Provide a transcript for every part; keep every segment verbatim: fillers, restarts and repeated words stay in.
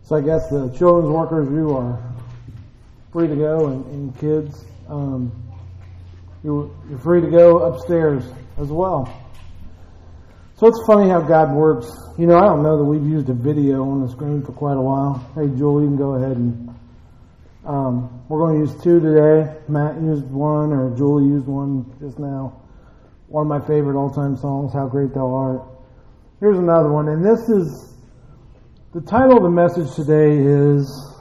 So I guess the children's workers, you are free to go, and, and kids, um, you're, you're free to go upstairs as well. So it's funny how God works. You know, I don't know that we've used a video on the screen for quite a while. Hey, Julie, you can go ahead and um, we're going to use two today. Matt used one, or Julie used one just now. One of my favorite all-time songs, How Great Thou Art. Here's another one, and this is, the title of the message today is,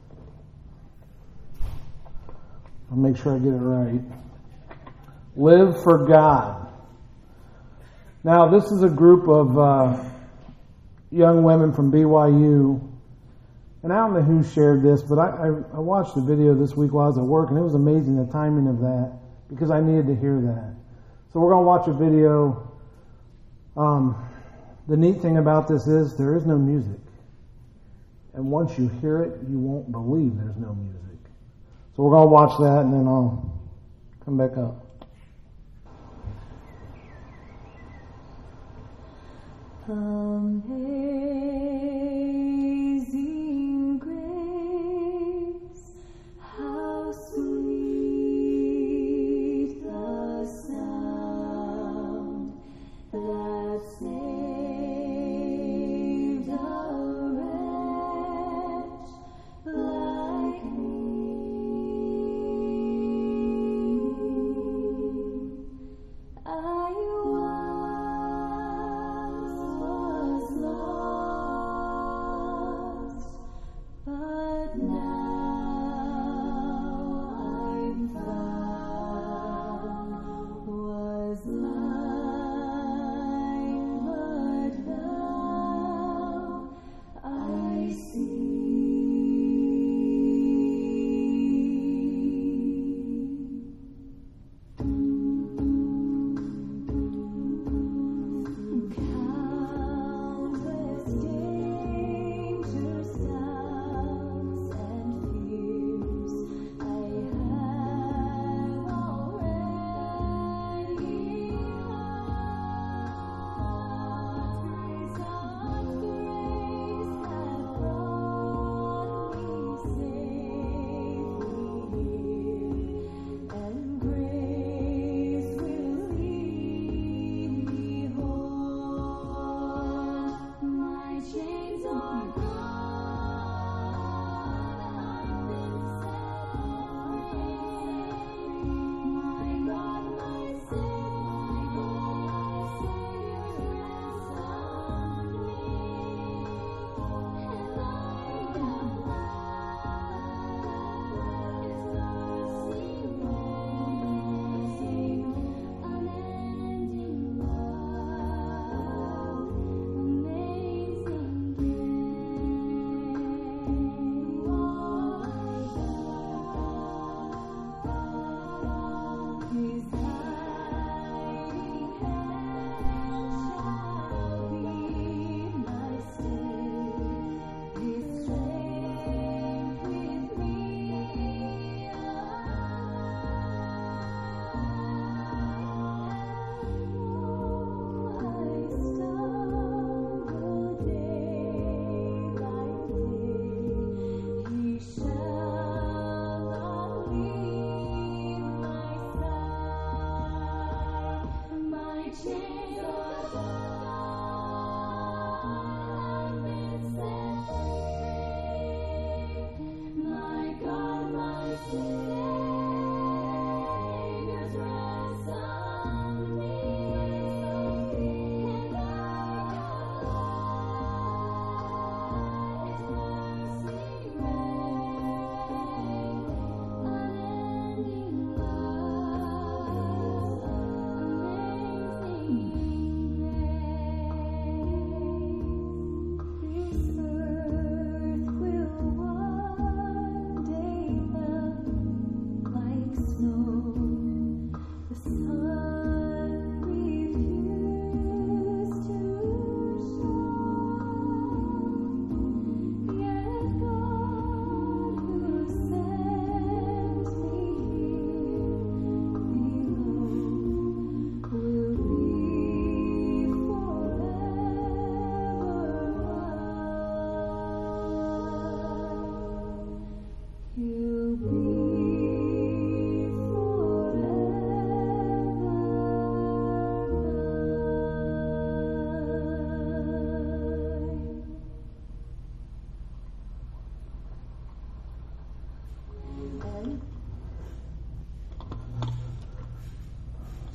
I'll make sure I get it right, Live for God. Now, this is a group of uh, young women from B Y U, and I don't know who shared this, but I, I, I watched the video this week while I was at work, and it was amazing the timing of that, because I needed to hear that. So we're going to watch a video. Um, the neat thing about this is there is no music. And once you hear it, you won't believe there's no music. So we're going to watch that, and then I'll come back up. Amazing grace, how sweet the sound that saved a wretch like me. I once was lost,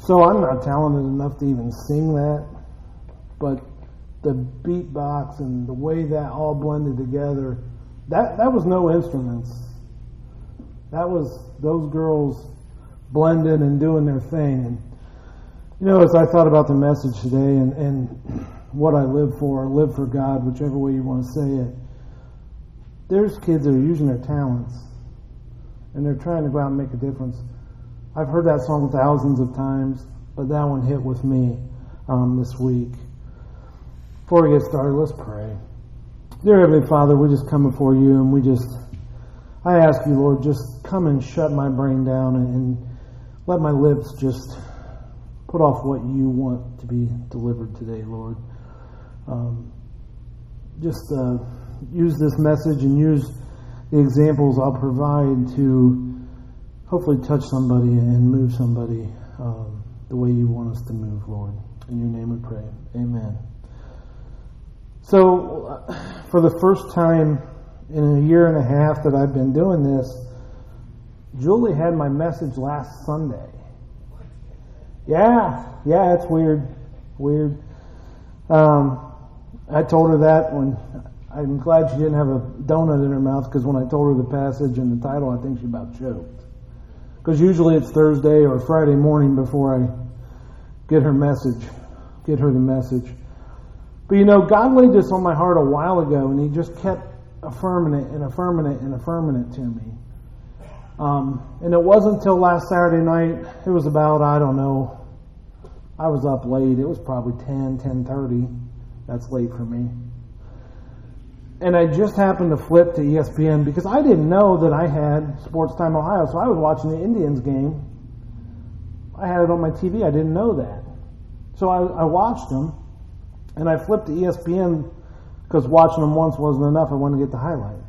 So I'm not talented enough to even sing that, but the beatbox and the way that all blended together, that, that was no instruments. That was those girls blending and doing their thing. And, you know, as I thought about the message today and, and what I live for, or live for God, whichever way you want to say it, there's kids that are using their talents and they're trying to go out and make a difference. I've heard that song thousands of times, but that one hit with me um, this week. Before we get started, let's pray. Dear Heavenly Father, we just come before you and we just, I ask you, Lord, just come and shut my brain down and, and let my lips just put off what you want to be delivered today, Lord. Um, just uh, use this message and use the examples I'll provide to hopefully touch somebody and move somebody um, the way you want us to move, Lord. In your name we pray. Amen. So, uh, for the first time in a year and a half that I've been doing this, Julie had my message last Sunday. Yeah, yeah, it's weird. Weird. Um, I told her that when, I'm glad she didn't have a donut in her mouth, because when I told her the passage and the title, I think she about choked. Because usually it's Thursday or Friday morning before I get her message, get her the message. But you know, God laid this on my heart a while ago, and He just kept affirming it and affirming it and affirming it to me. Um, and it wasn't until last Saturday night, it was about, I don't know, I was up late. It was probably ten, ten thirty. That's late for me. And I just happened to flip to E S P N because I didn't know that I had Sports Time Ohio. So I was watching the Indians game. I had it on my T V. I didn't know that. So I, I watched them. And I flipped to E S P N because watching them once wasn't enough. I wanted to get the highlights.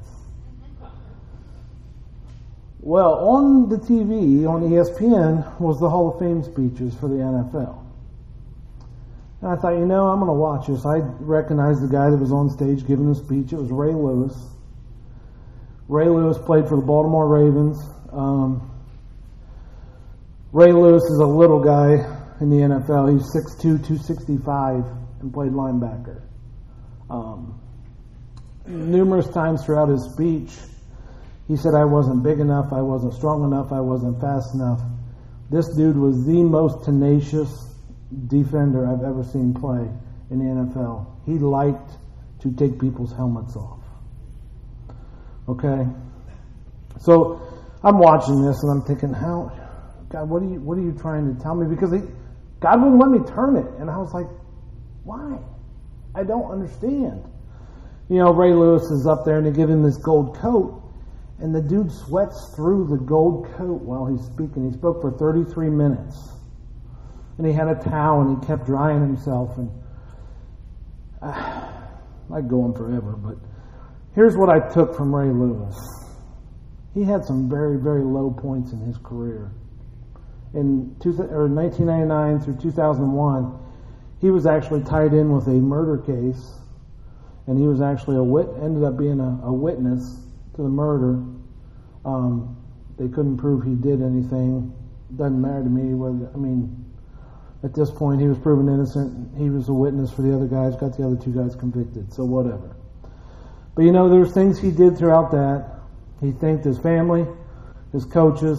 Well, on the T V, on E S P N, was the Hall of Fame speeches for the N F L. And I thought, you know, I'm going to watch this. I recognized the guy that was on stage giving the speech. It was Ray Lewis. Ray Lewis played for the Baltimore Ravens. Um, Ray Lewis is a little guy in the N F L. He's six two, two sixty-five, and played linebacker. Um, numerous times throughout his speech, he said, I wasn't big enough, I wasn't strong enough, I wasn't fast enough. This dude was the most tenacious defender I've ever seen play in the N F L. He liked to take people's helmets off. Okay? So I'm watching this and I'm thinking, how, God, what are you, what are you trying to tell me? Because he, God wouldn't let me turn it. And I was like, why? I don't understand. You know, Ray Lewis is up there and they give him this gold coat, and the dude sweats through the gold coat while he's speaking. He spoke for thirty-three minutes. And he had a towel and he kept drying himself. And uh, I'd go on forever, but here's what I took from Ray Lewis. He had some very, very low points in his career. In two, or nineteen ninety-nine through two thousand one, he was actually tied in with a murder case, and he was actually a wit. ended up being a, a witness to the murder. Um, they couldn't prove he did anything. Doesn't matter to me whether, I mean, at this point he was proven innocent. He was a witness for the other guys, got the other two guys convicted, so whatever. But you know, there's things he did throughout that. He thanked his family, his coaches.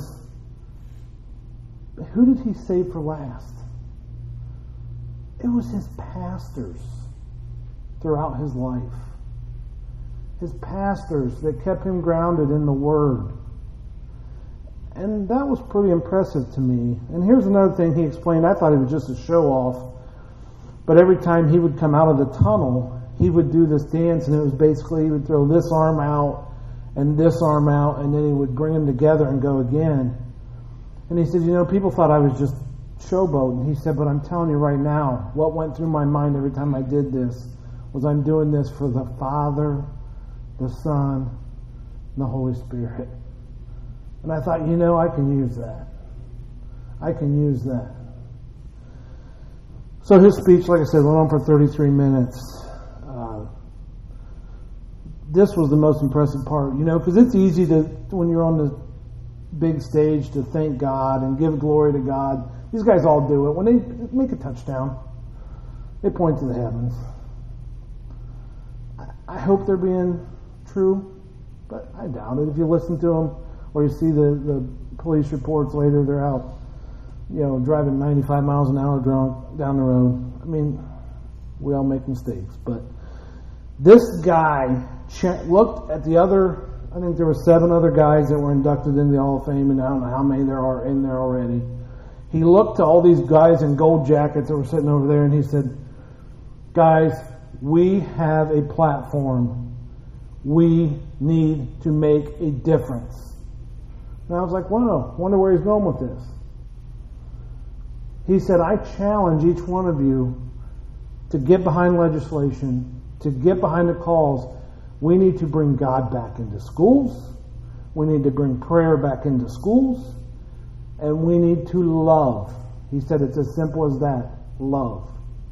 But who did he save for last? It was his pastors throughout his life. His pastors that kept him grounded in the Word. And that was pretty impressive to me. And here's another thing he explained. I thought it was just a show off. But every time he would come out of the tunnel, he would do this dance, and it was basically he would throw this arm out and this arm out, and then he would bring them together and go again. And he said, you know, people thought I was just showboating. He said, but I'm telling you right now, what went through my mind every time I did this was I'm doing this for the Father, the Son, and the Holy Spirit. And I thought, you know, I can use that. I can use that. So his speech, like I said, went on for thirty-three minutes. Uh, this was the most impressive part, you know, because it's easy to, when you're on the big stage to thank God and give glory to God. These guys all do it. When they make a touchdown, they point to the heavens. I hope they're being true, but I doubt it. If you listen to them or you see the, the police reports later, they're out, you know, driving ninety-five miles an hour drunk down the road. I mean, we all make mistakes, but this guy looked at the other, I think there were seven other guys that were inducted into the Hall of Fame, and I don't know how many there are in there already. He looked to all these guys in gold jackets that were sitting over there, and he said, guys, we have a platform. We need to make a difference. And I was like, wow, wonder where he's going with this. He said, I challenge each one of you to get behind legislation, to get behind the calls. We need to bring God back into schools. We need to bring prayer back into schools. And we need to love. He said it's as simple as that. Love.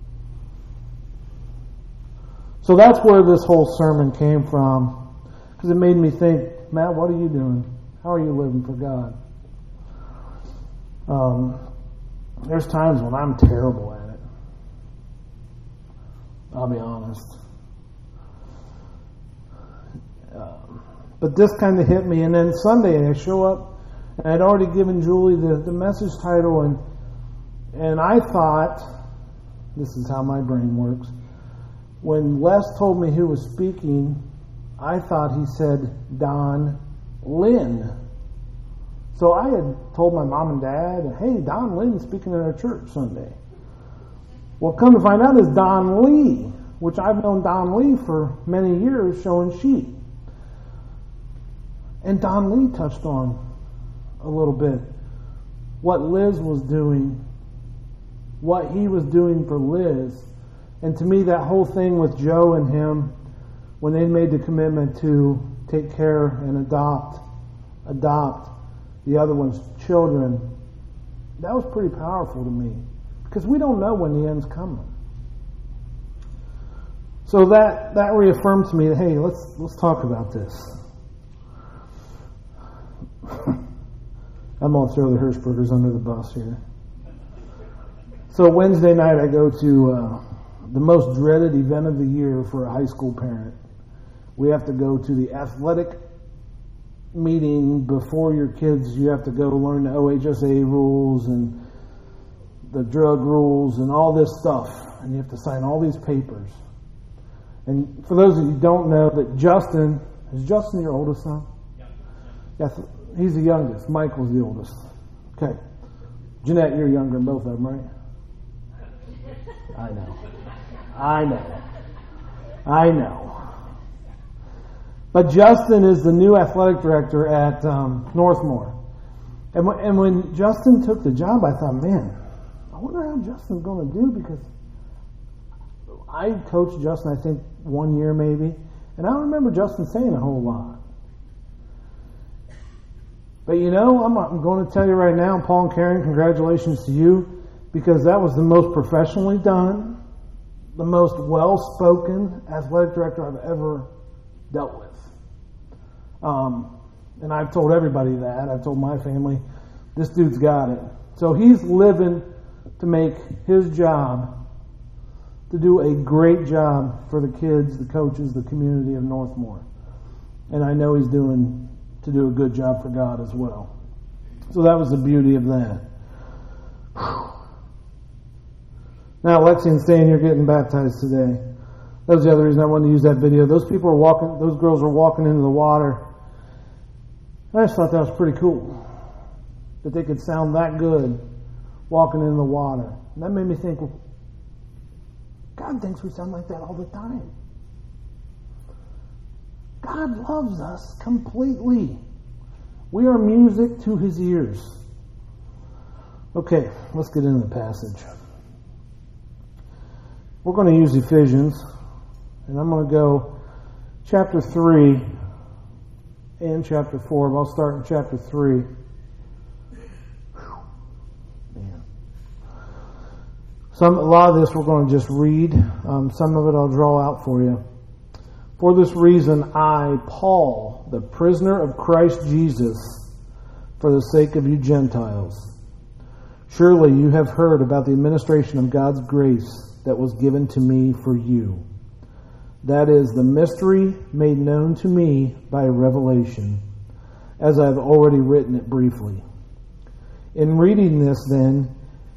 So that's where this whole sermon came from. Because it made me think, Matt, what are you doing? How are you living for God? Um, there's times when I'm terrible at it. I'll be honest. Um, but this kind of hit me. And then Sunday I show up, and I'd already given Julie the, the message title, and and I thought, this is how my brain works, when Les told me who was speaking, I thought he said Don Lynn. So I had told my mom and dad, hey, Don Lynn's speaking at our church Sunday. Well, come to find out is Don Lee, which I've known Don Lee for many years showing sheep. And Don Lee touched on a little bit what Liz was doing, what he was doing for Liz. And to me, that whole thing with Joe and him, when they made the commitment to take care and adopt, adopt the other one's children, that was pretty powerful to me. Because we don't know when the end's coming. So that, that reaffirmed to me that, hey, let's let's talk about this. I'm going to throw the Hirschbergers under the bus here. So Wednesday night I go to uh, the most dreaded event of the year for a high school parent. We have to go to the athletic meeting before your kids. You have to go learn the O H S A rules and the drug rules and all this stuff. And you have to sign all these papers. And for those of you who don't know, that Justin, is Justin your oldest son? Yeah. Yes, he's the youngest. Michael's the oldest. Okay. Jeanette, you're younger than both of them, right? I know. I know. I know. But Justin is the new athletic director at um, Northmore. And, w- and when Justin took the job, I thought, man, I wonder how Justin's going to do, because I coached Justin, I think, one year maybe. And I don't remember Justin saying a whole lot. But you know, I'm, I'm going to tell you right now, Paul and Karen, congratulations to you, because that was the most professionally done, the most well-spoken athletic director I've ever dealt with. Um, and I've told everybody that. I've told my family, this dude's got it. So he's living to make his job, to do a great job for the kids, the coaches, the community of Northmore. And I know he's doing to do a good job for God as well. So that was the beauty of that. Now, Lexi and Stan, you're getting baptized today. That was the other reason I wanted to use that video. Those people are walking, those girls were walking into the water. I just thought that was pretty cool. That they could sound that good walking in the water. And that made me think, well, God thinks we sound like that all the time. God loves us completely. We are music to His ears. Okay, let's get into the passage. We're going to use Ephesians, and I'm going to go chapter three and chapter four, but I'll start in chapter three. Man. Some, a lot of this we're going to just read. Um, some of it I'll draw out for you. For this reason, I, Paul, the prisoner of Christ Jesus, for the sake of you Gentiles. Surely you have heard about the administration of God's grace that was given to me for you. That is the mystery made known to me by revelation, as I have already written it briefly. In reading this, then,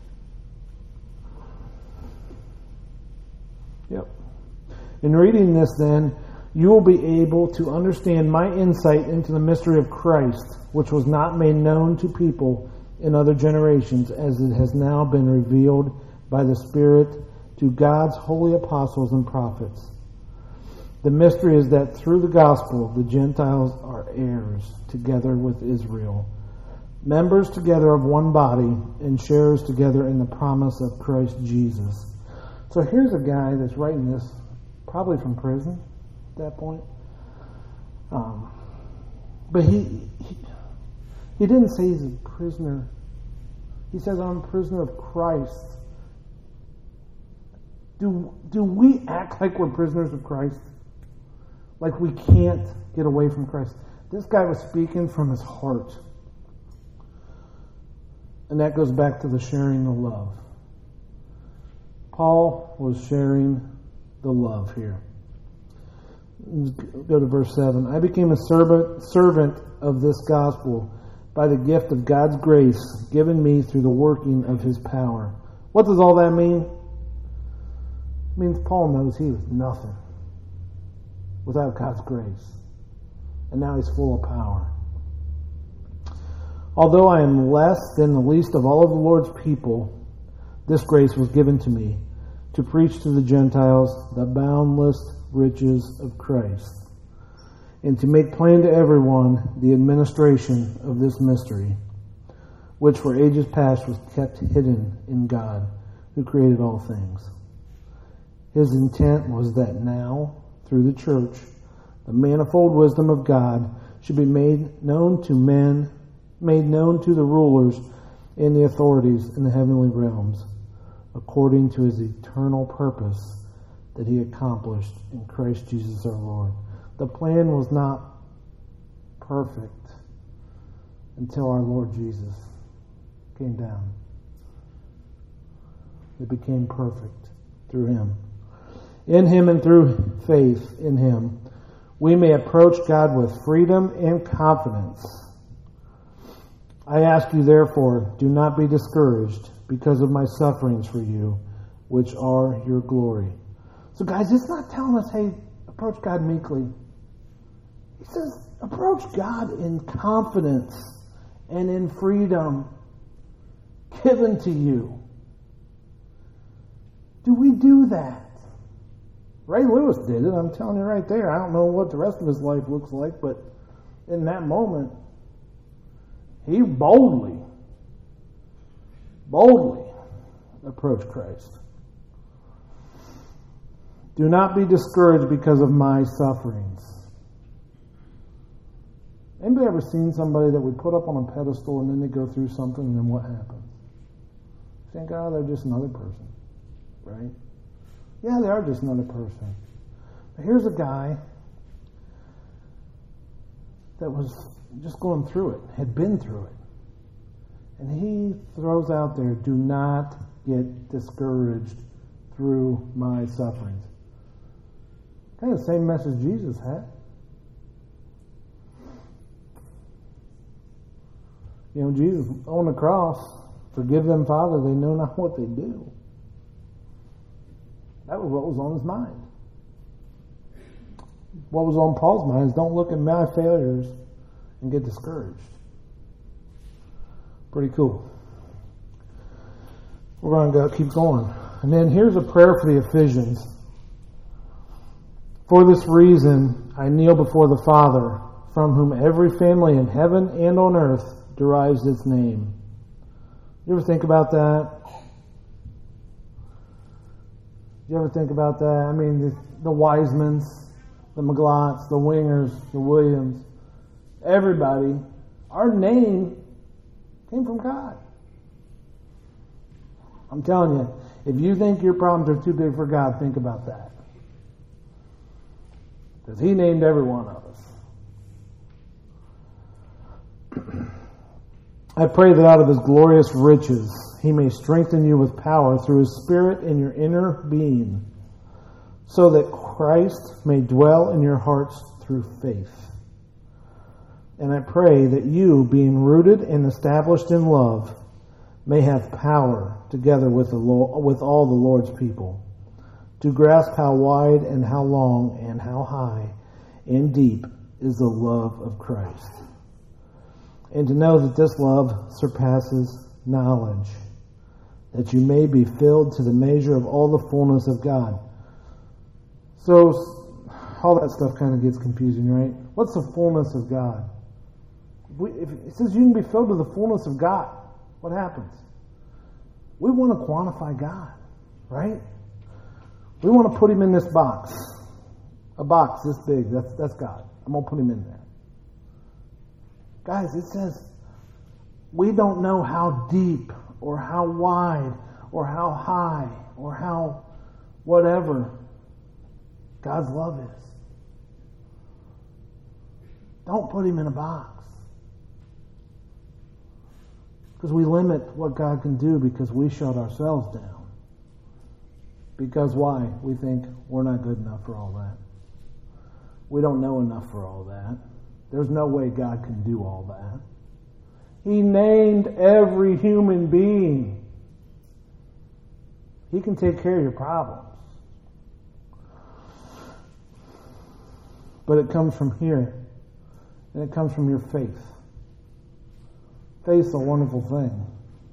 yep. In reading this, then, you will be able to understand my insight into the mystery of Christ, which was not made known to people in other generations, as it has now been revealed by the Spirit to God's holy apostles and prophets. The mystery is that through the gospel, the Gentiles are heirs together with Israel, members together of one body, and sharers together in the promise of Christ Jesus. So here's a guy that's writing this probably from prison at that point. Um, but he, he he didn't say he's a prisoner. He says, I'm a prisoner of Christ. Do, do we act like we're prisoners of Christ? Like we can't get away from Christ? This guy was speaking from his heart. And that goes back to the sharing the love. Paul was sharing the love here. Let's go to verse seven. I became a servant, servant of this gospel by the gift of God's grace given me through the working of his power. What does all that mean? It means Paul knows he was nothing without God's grace. And now he's full of power. Although I am less than the least of all of the Lord's people, this grace was given to me to preach to the Gentiles the boundless riches of Christ, and to make plain to everyone the administration of this mystery, which for ages past was kept hidden in God, who created all things. His intent was that now, through the church, the manifold wisdom of God should be made known to men, made known to the rulers and the authorities in the heavenly realms, according to his eternal purpose that he accomplished in Christ Jesus our Lord. The plan was not perfect until our Lord Jesus came down. It became perfect through him. In him and through faith in him, we may approach God with freedom and confidence. I ask you, therefore, do not be discouraged because of my sufferings for you, which are your glory. So guys, it's not telling us, hey, approach God meekly. He says, approach God in confidence and in freedom given to you. Do we do that? Ray Lewis did it. I'm telling you right there. I don't know what the rest of his life looks like, but in that moment, he boldly, boldly approached Christ. Do not be discouraged because of my sufferings. Anybody ever seen somebody that we put up on a pedestal and then they go through something and then what happens? Think, oh, they're just another person, right? Yeah, they are just another person. But here's a guy that was just going through it, had been through it. And he throws out there, do not get discouraged through my sufferings. Kind of the same message Jesus had. You know, Jesus on the cross, forgive them, Father, they know not what they do. That was what was on his mind. What was on Paul's mind is don't look at my failures and get discouraged. Pretty cool. We're going to go, keep going. And then here's a prayer for the Ephesians. For this reason, I kneel before the Father, from whom every family in heaven and on earth derives its name. You ever think about that? You ever think about that? I mean, the, the Wisemans, the McGlotts, the Wingers, the Williams, everybody, our name came from God. I'm telling you, if you think your problems are too big for God, think about that. Because He named every one of us. I pray that out of his glorious riches he may strengthen you with power through his Spirit in your inner being, so that Christ may dwell in your hearts through faith. And I pray that you, being rooted and established in love, may have power, together with the with all the Lord's people, to grasp how wide and how long and how high and deep is the love of Christ, and to know that this love surpasses knowledge, that you may be filled to the measure of all the fullness of God. So, all that stuff kind of gets confusing, right? What's the fullness of God? If, we, if it says you can be filled to the fullness of God, what happens? We want to quantify God, right? We want to put him in this box. A box this big, that's, that's God. I'm going to put him in there. Guys, it says we don't know how deep or how wide or how high or how whatever God's love is. Don't put him in a box. Because we limit what God can do because we shut ourselves down. Because why? We think we're not good enough for all that. We don't know enough for all that. There's no way God can do all that. He named every human being. He can take care of your problems. But it comes from here. And it comes from your faith. Faith's a wonderful thing.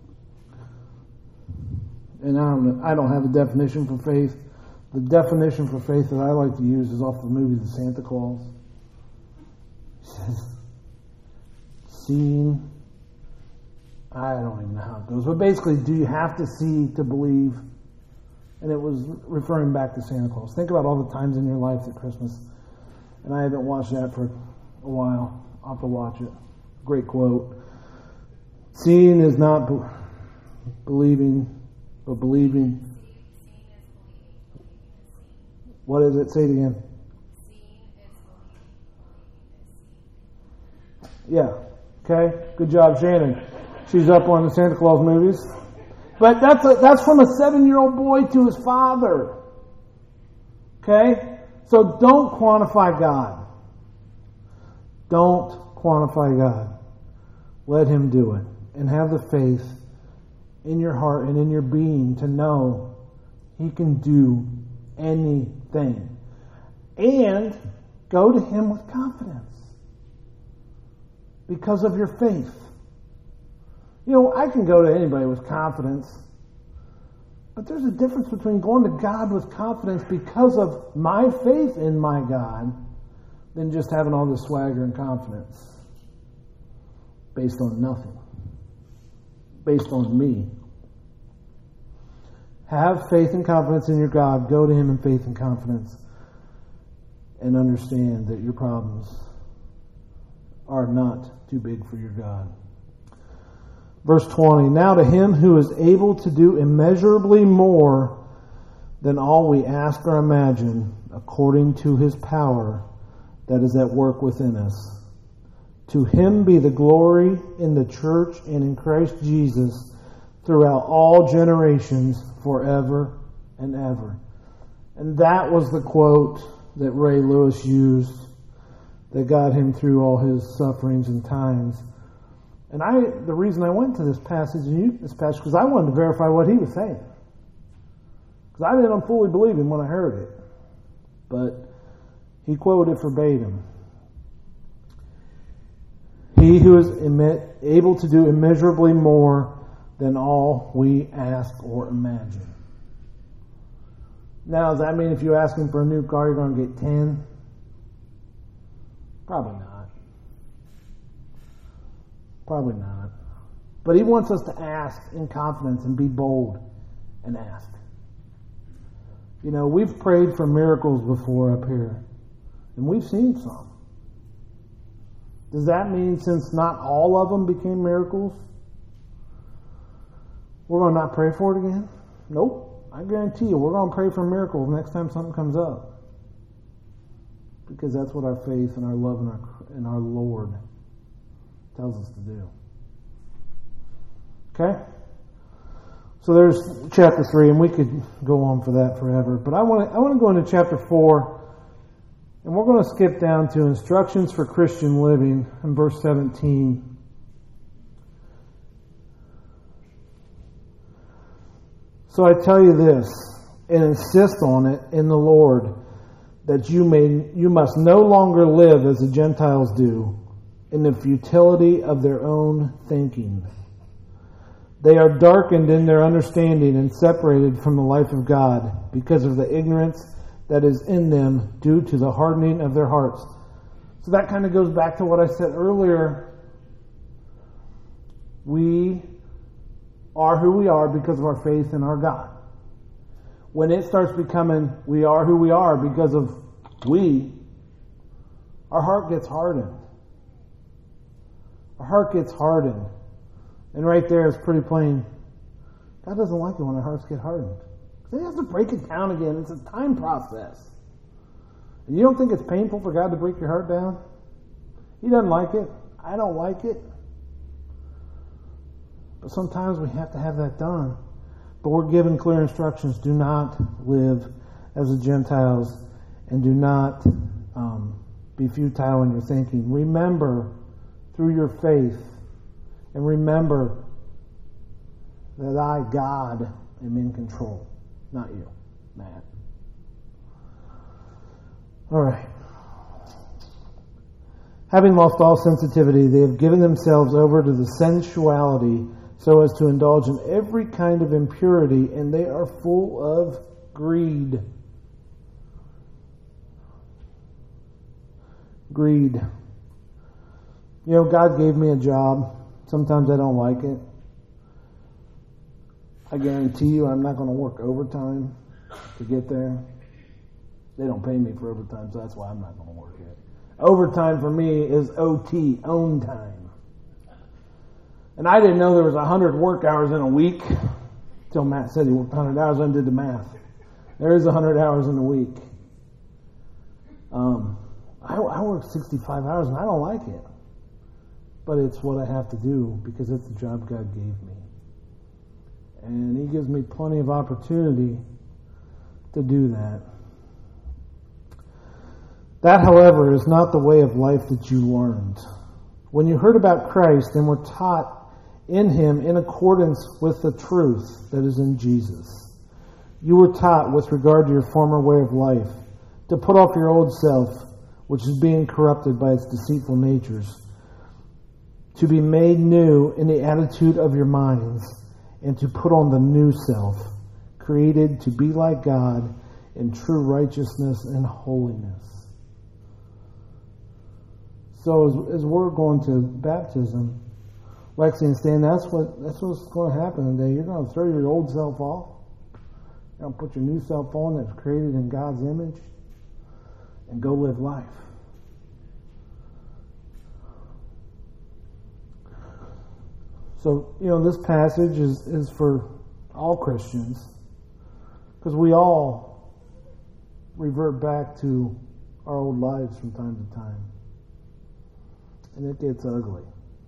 And I don't, I don't have a definition for faith. The definition for faith that I like to use is off the movie The Santa Claus. It says, seeing, I don't even know how it goes, but basically, do you have to see to believe? And it was referring back to Santa Claus. Think about all the times in your life at Christmas, and I haven't watched that for a while. I'll have to watch it. Great quote. Seeing is not be- believing, but believing. What is it? Say it again. Yeah. Okay. Good job, Shannon. She's up on the Santa Claus movies. But that's a, that's from a seven-year-old boy to his father. Okay? So don't quantify God. Don't quantify God. Let him do it. And have the faith in your heart and in your being to know he can do anything. And go to him with confidence because of your faith. You know, I can go to anybody with confidence, but there's a difference between going to God with confidence because of my faith in my God than just having all this swagger and confidence based on nothing, based on me. Have faith and confidence in your God. Go to him in faith and confidence and understand that your problems are not too big for your God. Verse twenty, now to him who is able to do immeasurably more than all we ask or imagine, according to his power that is at work within us. To him be the glory in the church and in Christ Jesus throughout all generations, forever and ever. And that was the quote that Ray Lewis used that got him through all his sufferings and times. And I, the reason I went to this passage, this passage, because I wanted to verify what he was saying. Because I didn't fully believe him when I heard it. But he quoted verbatim. He who is able to do immeasurably more than all we ask or imagine. Now, does that mean if you ask him for a new car, you're going to get ten? Probably not. Probably not. But he wants us to ask in confidence and be bold and ask. You know, we've prayed for miracles before up here, and we've seen some. Does that mean since not all of them became miracles, we're going to not pray for it again? Nope. I guarantee you, we're going to pray for miracles next time something comes up. Because that's what our faith and our love in our, in our Lord tells us to do. Okay? So there's chapter three, and we could go on for that forever. But I want to I want to go into chapter four, and we're going to skip down to instructions for Christian living in verse seventeen. So I tell you this, and insist on it in the Lord, that you may you must no longer live as the Gentiles do, in the futility of their own thinking. They are darkened in their understanding and separated from the life of God because of the ignorance that is in them due to the hardening of their hearts. So that kind of goes back to what I said earlier. We are who we are because of our faith in our God. When it starts becoming we are who we are because of we, our heart gets hardened. Our heart gets hardened. And right there is pretty plain. God doesn't like it when our hearts get hardened. He has to break it down again. It's a time process. And you don't think it's painful for God to break your heart down? He doesn't like it. I don't like it. But sometimes we have to have that done. But we're given clear instructions. Do not live as the Gentiles, and do not um, be futile in your thinking. Remember, through your faith, and remember that I, God, am in control, not you, Matt. All right. Having lost all sensitivity, they have given themselves over to the sensuality so as to indulge in every kind of impurity, and they are full of greed. Greed. You know, God gave me a job. Sometimes I don't like it. I guarantee you I'm not going to work overtime to get there. They don't pay me for overtime, so that's why I'm not going to work it. Overtime for me is O T, own time. And I didn't know there was one hundred work hours in a week until Matt said he worked one hundred hours. I did the math. There is one hundred hours in a week. Um, I, I work sixty-five hours and I don't like it. But it's what I have to do because it's the job God gave me. And He gives me plenty of opportunity to do that. That, however, is not the way of life that you learned. When you heard about Christ and were taught in Him in accordance with the truth that is in Jesus, you were taught with regard to your former way of life to put off your old self, which is being corrupted by its deceitful natures, to be made new in the attitude of your minds, and to put on the new self, created to be like God in true righteousness and holiness. So as, as we're going to baptism, Lexi and Stan, that's what that's what's going to happen today. You're going to throw your old self off. You're going to put your new self on that's created in God's image, and go live life. So, you know, this passage is, is for all Christians, because we all revert back to our old lives from time to time. And it gets ugly.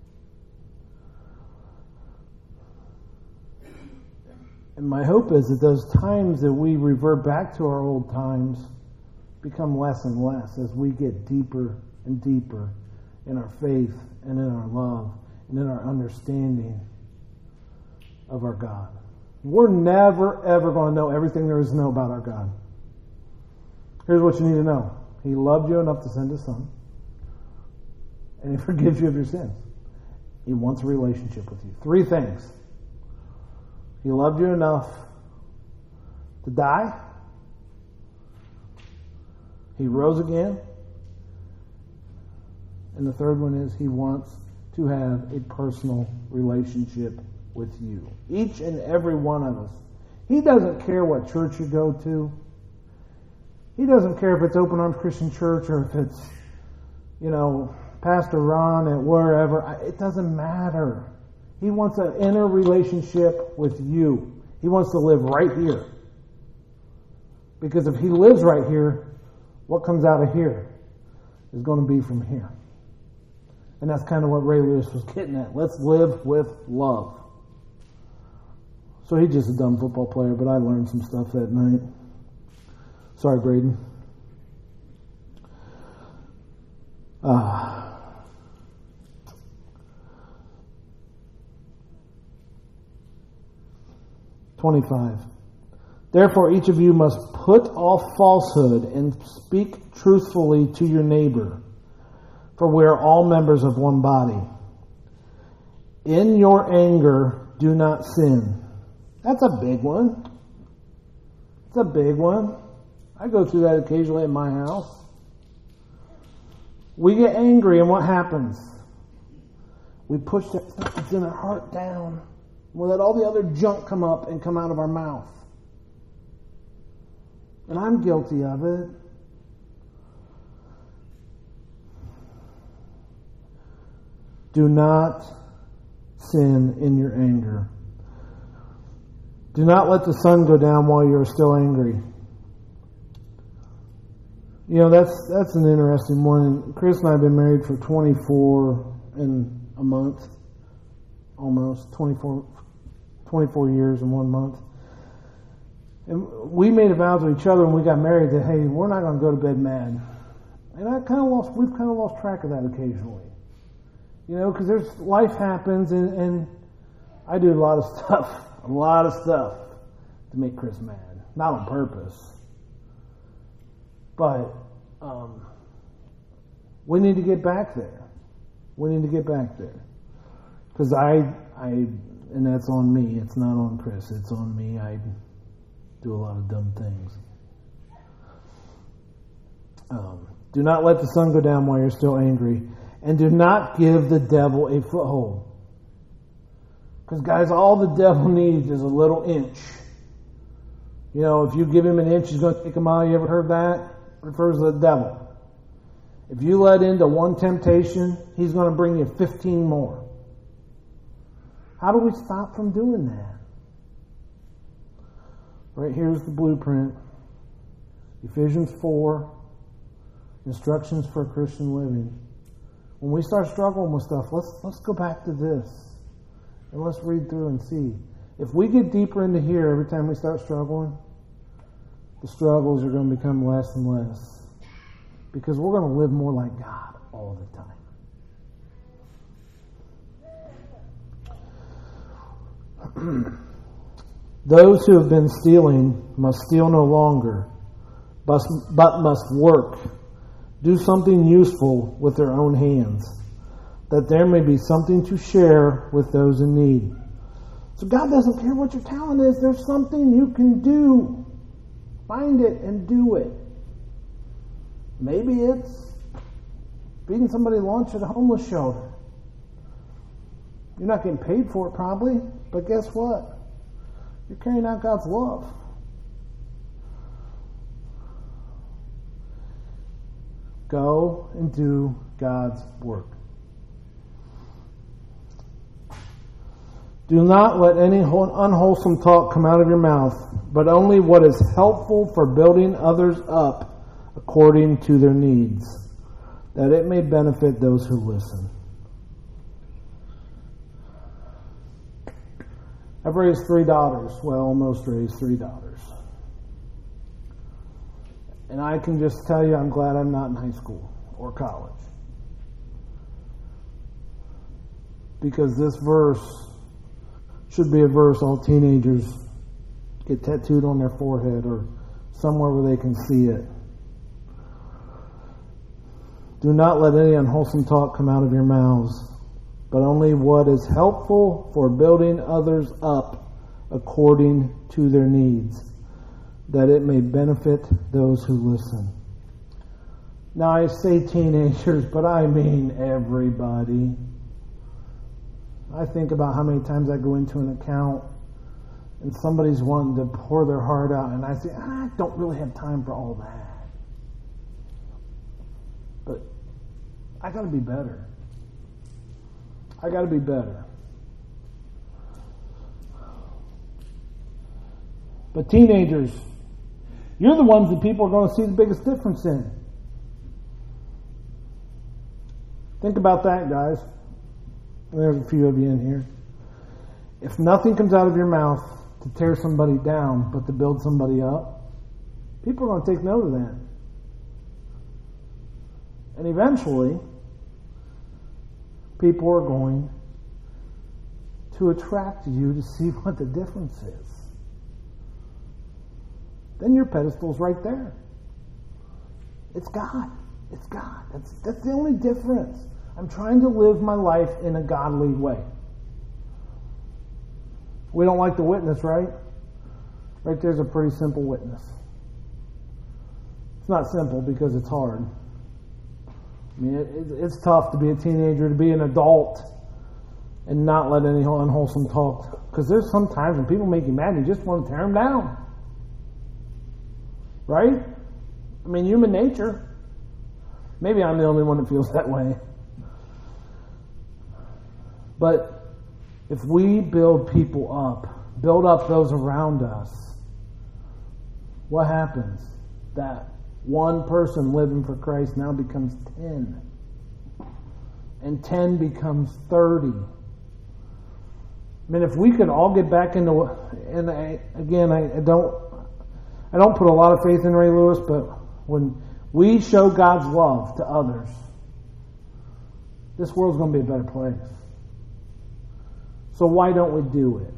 And my hope is that those times that we revert back to our old times become less and less as we get deeper and deeper in our faith and in our love and in our understanding of our God. We're never, ever going to know everything there is to know about our God. Here's what you need to know. He loved you enough to send His Son. And He forgives you of your sins. He wants a relationship with you. Three things. He loved you enough to die. He rose again. And the third one is He wants to have a personal relationship with you. Each and every one of us. He doesn't care what church you go to. He doesn't care if it's Open Arms Christian Church or if it's, you know, Pastor Ron at wherever. It doesn't matter. He wants an inner relationship with you. He wants to live right here. Because if He lives right here, what comes out of here is going to be from here. And that's kind of what Ray Lewis was getting at. Let's live with love. So he's just a dumb football player, but I learned some stuff that night. Sorry, Braden. Uh, twenty-five. Therefore, each of you must put off falsehood and speak truthfully to your neighbor, for we are all members of one body. In your anger, do not sin. That's a big one. It's a big one. I go through that occasionally at my house. We get angry, and what happens? We push that stuff that's in our heart down. We let all the other junk come up and come out of our mouth. And I'm guilty of it. Do not sin in your anger. Do not let the sun go down while you're still angry. You know, that's that's an interesting one. Chris and I have been married for twenty-four and a month. Almost. twenty-four, twenty-four years and one month. And we made a vow to each other when we got married that, hey, we're not going to go to bed mad. And I kind of lost, we've kind of lost track of that occasionally. You know, because there's, life happens, and, and I do a lot of stuff, a lot of stuff to make Chris mad. Not on purpose. But um, we need to get back there. We need to get back there. Because I, I, and that's on me. It's not on Chris. It's on me. I do a lot of dumb things. Um, do not let the sun go down while you're still angry. And do not give the devil a foothold. Because, guys, all the devil needs is a little inch. You know, if you give him an inch, he's going to take a mile. You ever heard that? It refers to the devil. If you let into one temptation, he's going to bring you fifteen more. How do we stop from doing that? Right here's the blueprint. Ephesians four. Instructions for Christian living. When we start struggling with stuff, let's let's go back to this. And let's read through and see. If we get deeper into here every time we start struggling, the struggles are going to become less and less. Because we're going to live more like God all the time. Those who have been stealing must steal no longer, but, but must work. Do something useful with their own hands, that there may be something to share with those in need. So God doesn't care what your talent is. There's something you can do. Find it and do it. Maybe it's feeding somebody lunch at a homeless shelter. You're not getting paid for it probably, but guess what? You're carrying out God's love. Go and do God's work. Do not let any unwholesome talk come out of your mouth, but only what is helpful for building others up according to their needs, that it may benefit those who listen. I've raised three daughters. Well, almost raised three daughters. And I can just tell you I'm glad I'm not in high school or college. Because this verse should be a verse all teenagers get tattooed on their forehead or somewhere where they can see it. Do not let any unwholesome talk come out of your mouths, but only what is helpful for building others up according to their needs, that it may benefit those who listen. Now I say teenagers, but I mean everybody. I think about how many times I go into an account and somebody's wanting to pour their heart out, and I say, I don't really have time for all that. But I got to be better. I got to be better. But teenagers, you're the ones that people are going to see the biggest difference in. Think about that, guys. There's a few of you in here. If nothing comes out of your mouth to tear somebody down, but to build somebody up, people are going to take note of that. And eventually, people are going to attract you to see what the difference is. Then your pedestal's right there. It's God. It's God. That's, that's the only difference. I'm trying to live my life in a godly way. We don't like the witness, right? Right there's a pretty simple witness. It's not simple because it's hard. I mean, it, it, it's tough to be a teenager, to be an adult, and not let any unwholesome talk. Because there's some times when people make you mad, you just want to tear them down. Right? I mean, human nature. Maybe I'm the only one that feels that way. But if we build people up, build up those around us, what happens? That one person living for Christ now becomes ten. And ten becomes thirty. I mean, if we could all get back into, and I, again, I, I don't, I don't put a lot of faith in Ray Lewis, but when we show God's love to others, this world's going to be a better place. So why don't we do it?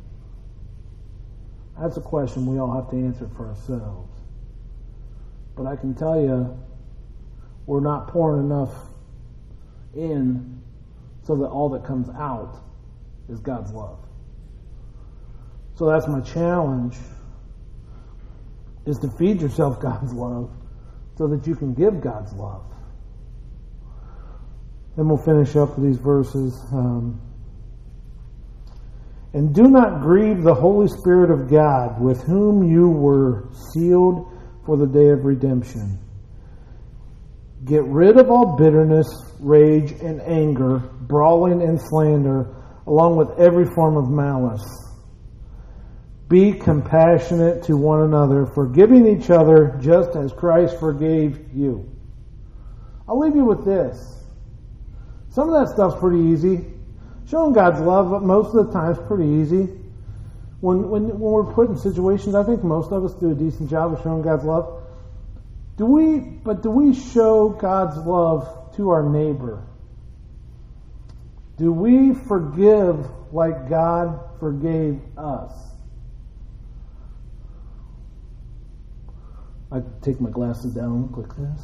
That's a question we all have to answer for ourselves. But I can tell you, we're not pouring enough in so that all that comes out is God's love. So that's my challenge, is to feed yourself God's love so that you can give God's love. Then we'll finish up with these verses. Um, and do not grieve the Holy Spirit of God, with whom you were sealed for the day of redemption. Get rid of all bitterness, rage, and anger, brawling and slander, along with every form of malice. Be compassionate to one another, forgiving each other just as Christ forgave you. I'll leave you with this. Some of that stuff's pretty easy. Showing God's love most of the time is pretty easy. When, when, when we're put in situations, I think most of us do a decent job of showing God's love. Do we, but do we show God's love to our neighbor? Do we forgive like God forgave us? I take my glasses down and look like this.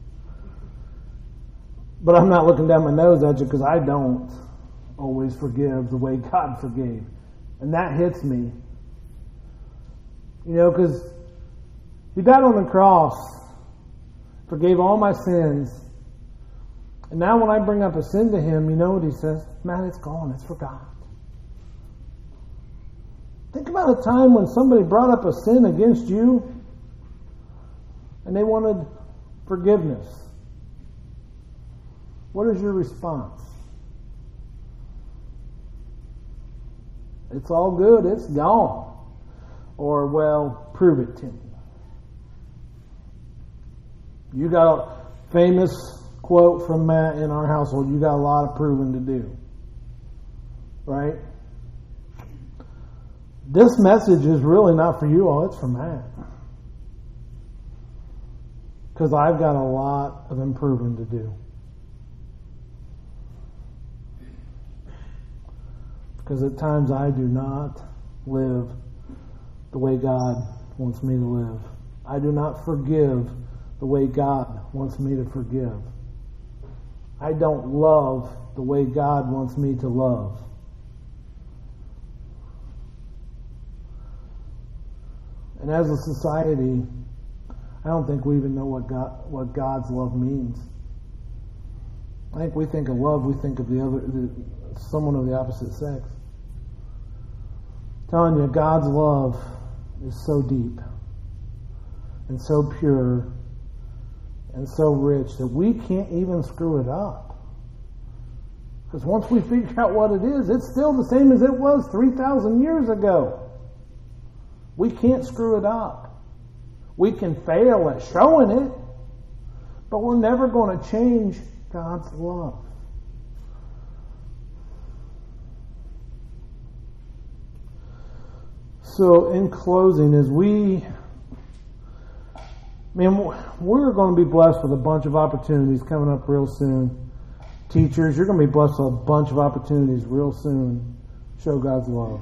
But I'm not looking down my nose at you because I don't always forgive the way God forgave. And that hits me. You know, because He died on the cross, forgave all my sins. And now when I bring up a sin to Him, you know what He says? Man, it's gone. It's forgotten. Think about a time when somebody brought up a sin against you and they wanted forgiveness. What is your response? It's all good. It's gone. Or, well, prove it to me. You got a famous quote from Matt in our household. You got a lot of proving to do. Right? This message is really not for you all. It's for Matt. Because I've got a lot of improving to do. Because at times I do not live the way God wants me to live. I do not forgive the way God wants me to forgive. I don't love the way God wants me to love. And as a society, I don't think we even know what God, what God's love means. I think we think of love, we think of the other, the, someone of the opposite sex. I'm telling you, God's love is so deep and so pure and so rich that we can't even screw it up. Because once we figure out what it is, it's still the same as it was three thousand years ago. We can't screw it up. We can fail at showing it, but we're never going to change God's love. So in closing, as we, man, we're going to be blessed with a bunch of opportunities coming up real soon. Teachers, you're going to be blessed with a bunch of opportunities real soon. Show God's love.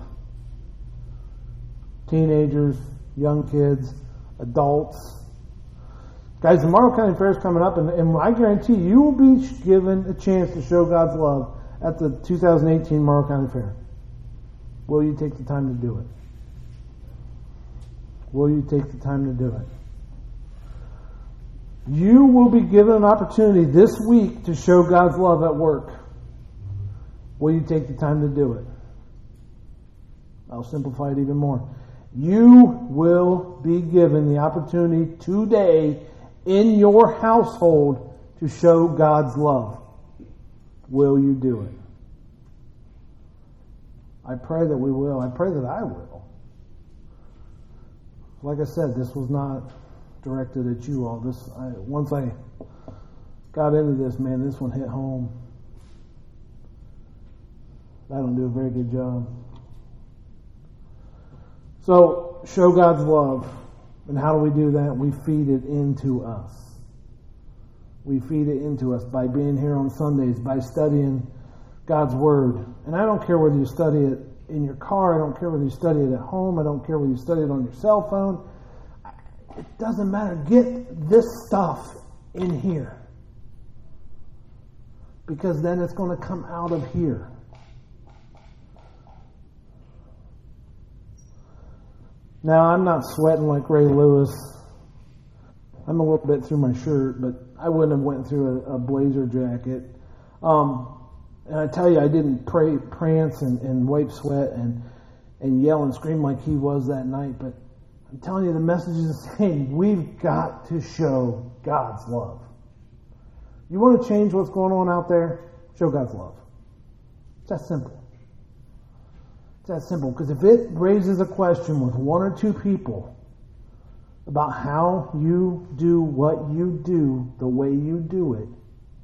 Teenagers, young kids, adults. Guys, the Morrow County Fair is coming up, and, and I guarantee you will be given a chance to show God's love at the two thousand eighteen Morrow County Fair. Will you take the time to do it? Will you take the time to do it? You will be given an opportunity this week to show God's love at work. Will you take the time to do it? I'll simplify it even more. You will be given the opportunity today in your household to show God's love. Will you do it? I pray that we will. I pray that I will. Like I said, this was not directed at you all. This I, once I got into this, man, this one hit home. I don't do a very good job. So, show God's love. And how do we do that? We feed it into us. We feed it into us by being here on Sundays, by studying God's Word. And I don't care whether you study it in your car, I don't care whether you study it at home, I don't care whether you study it on your cell phone. It doesn't matter. Get this stuff in here. Because then it's going to come out of here. Now, I'm not sweating like Ray Lewis. I'm a little bit through my shirt, but I wouldn't have went through a, a blazer jacket. Um, and I tell you, I didn't pray, prance and, and wipe sweat and, and yell and scream like he was that night. But I'm telling you, the message is the same. We've got to show God's love. You want to change what's going on out there? Show God's love. It's that simple. It's that simple. Because if it raises a question with one or two people about how you do what you do the way you do it,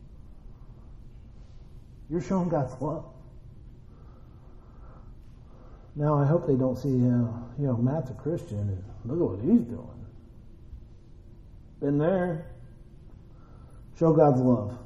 you're showing God's love. Now, I hope they don't see, uh, you know, Matt's a Christian and look at what he's doing. Been there. Show God's love.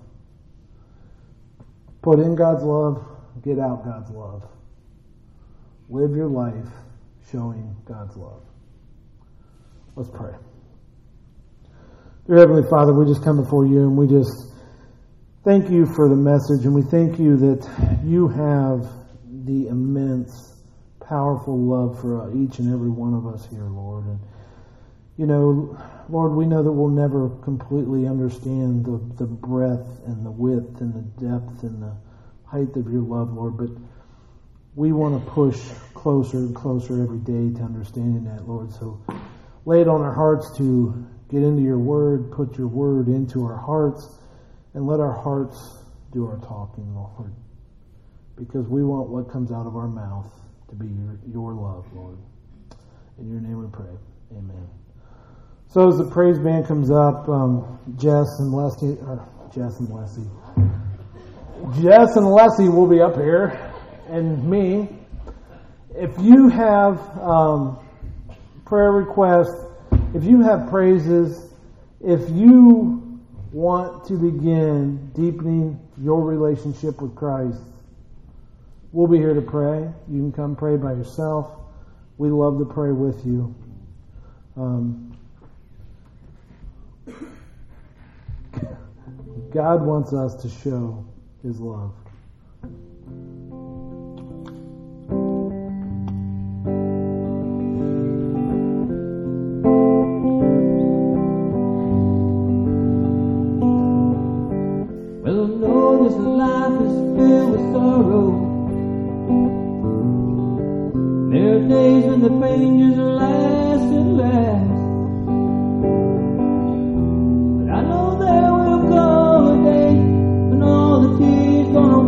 Put in God's love, get out God's love. Live your life showing God's love. Let's pray. Dear Heavenly Father, we just come before you and we just thank you for the message, and we thank you that you have the immense, powerful love for each and every one of us here, Lord. And you know, Lord, we know that we'll never completely understand the, the breadth and the width and the depth and the height of your love, Lord, but we want to push closer and closer every day to understanding that, Lord. So lay it on our hearts to get into your word, put your word into our hearts, and let our hearts do our talking, Lord, because we want what comes out of our mouth to be your, your love, Lord. In your name we pray. Amen. So as the praise band comes up, um, Jess and Leslie, or Jess and Leslie, Jess and Leslie will be up here, and me. If you have um, prayer requests, if you have praises, if you want to begin deepening your relationship with Christ, we'll be here to pray. You can come pray by yourself. We love to pray with you. Um, God wants us to show His love. Well, I know this life is filled with sorrow. There are days when the pain just lasts and lasts. But I know there will come a day when all the tears gonna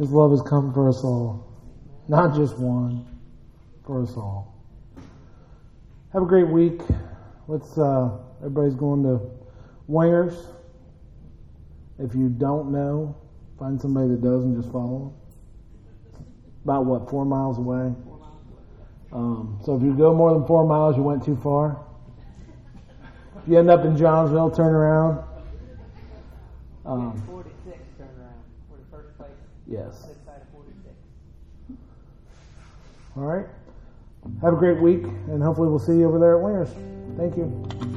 His love has come for us all. Not just one, for us all. Have a great week. Let's, uh, everybody's going to Wingers. If you don't know, find somebody that does and just follow them. About what, four miles away? Um, so if you go more than four miles, you went too far. If you end up in Johnsville, turn around. Um, forty-six turnaround for the first place. yes. This side of forty-six. All right. Have a great week, and hopefully we'll see you over there at Wingers. Thank you.